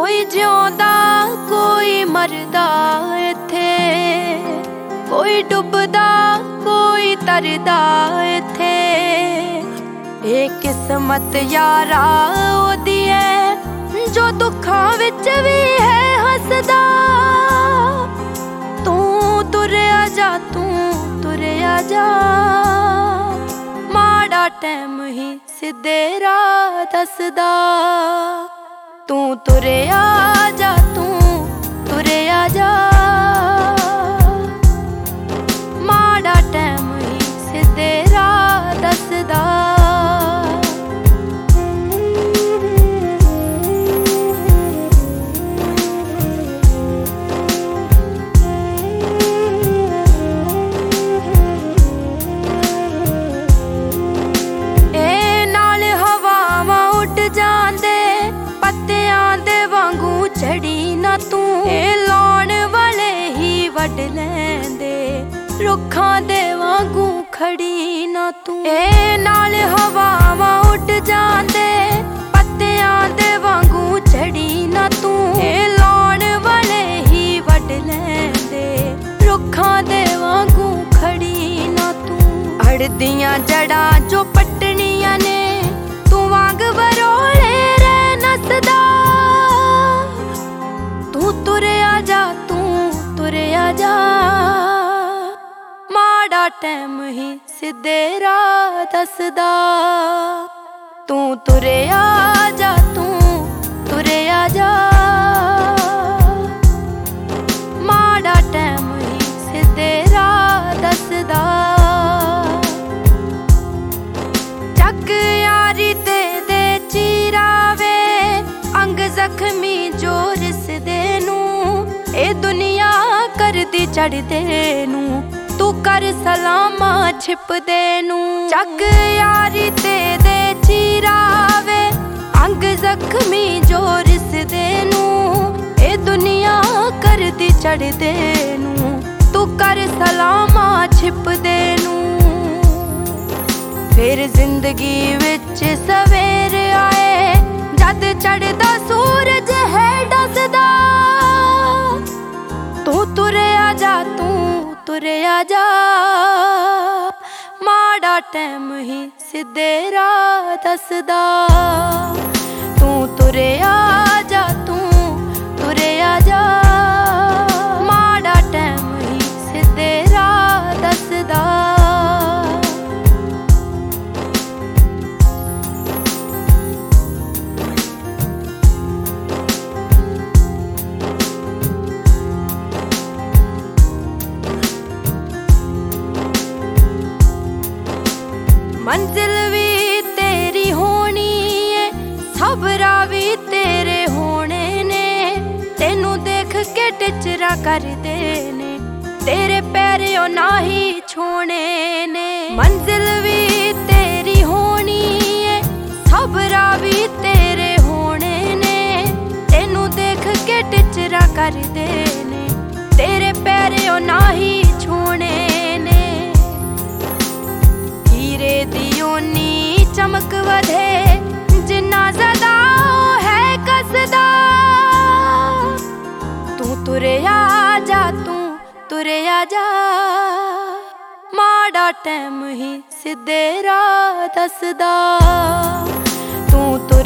कोई जिउंदा कोई मरदा इत्थे, कोई डुबदा कोई तरदा इत्थे। ये किस्मत यारा ओदी है जो दुखां विच भी है हसदा। तू तुरया जा, तू तुरया जा, माड़ा टैम ही सिद्धे राह दसदा। तू तुरया जा, तू तुरया जा, माड़ा टैम ही सिद्धे राह दसदा। चढ़ी ना तू लाउण वाले ही वड लैंदे, रुखां दे वांगू खड़ी ना तू। नाल हवावां उड जांदे, पत्तियां दे वांगू चढ़ी ना तू लाउण वाले ही वड लैंदे, रुखां दे वांगू खड़ी ना तू। अड़दियां जड़ां जो पटनियां ने, तू वांग बरोले रे नसदा। तू तुरया जा, तू तुरया जा, माड़ा टैम ही सिद्धे राह दसदा। तू तुरया जा, तू तुरया जा, माड़ा टैम ही सिद्धे राह दसदा। जग यारी ते दे चीरावे, अंग जख्मी जो रिसदे नू, ए दुनिया करदी चढ़दे नू, तू कर सलामा छिपदे नू। जग यारी ते दे चीरावे, अंग जख्मी जो रिसदे नू, ए दुनिया करदी चढ़दे नू, तू कर सलामा छिपदे नू। फिर जिंदगी विच सवेर आए, जद चढ़दा सूरज है डसदा। तू तुरया जा, तू तुरया जा, माड़ा टैम ही सिद्धे राह दसदा। तू तुरया जा, तू तुरया जा, माड़ा टैम ही सिद्धे राह दसदा। मंजिल भी तेरी होनी है, सबरा भी तेरे होने ने, तेनू देख के टिचरा करदे ने, तेरे पैरों ना ही छोने ने। मंजिल भी तेरी होनी है, सबरा भी तेरे होने ने, तेनू देख के टिचरा करदे ने, तेरे पैरों ना ही छोने ने। हीरे दी ओनी चमक वधे, जिन्ना ज़्यादा है कसदा। तू तुरया जा, तू तुरया जा, माड़ा टैम ही सिद्धे राह दसदा। तू